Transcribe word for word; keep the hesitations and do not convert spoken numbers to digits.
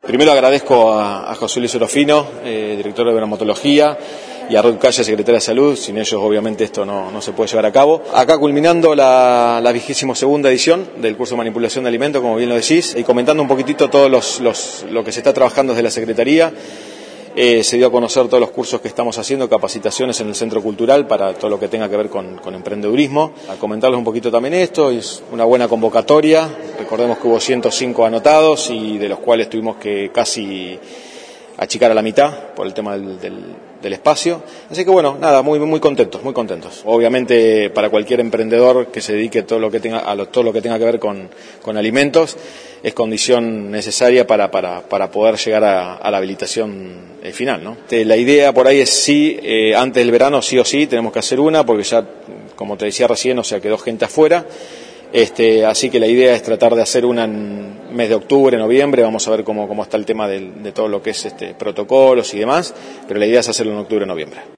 Primero agradezco a, a José Luis Orofino, eh, director de bromatología, y a Ruth Calle, secretaria de Salud. Sin ellos obviamente esto no, no se puede llevar a cabo. Acá culminando la, la vigésima segunda edición del curso de manipulación de alimentos, como bien lo decís, y comentando un poquitito todo los, los, lo que se está trabajando desde la Secretaría. Eh, se dio a conocer todos los cursos que estamos haciendo, capacitaciones en el Centro Cultural para todo lo que tenga que ver con, con emprendedurismo. A comentarles un poquito también esto, es una buena convocatoria. Recordemos que hubo ciento cinco anotados y de los cuales tuvimos que casi achicar a la mitad por el tema del, del, del espacio. Así que bueno, nada, muy muy contentos, muy contentos. Obviamente para cualquier emprendedor que se dedique todo lo que tenga, a lo, todo lo que tenga que ver con, con alimentos, es condición necesaria para, para, para poder llegar a, a la habilitación eh, final, ¿no? La idea por ahí es sí, eh, antes del verano sí o sí tenemos que hacer una, porque ya, como te decía recién, o sea, quedó gente afuera. Este, así que la idea es tratar de hacer una en mes de octubre, noviembre. Vamos a ver cómo, cómo está el tema de, de todo lo que es este, protocolos y demás, pero la idea es hacerlo en octubre, noviembre.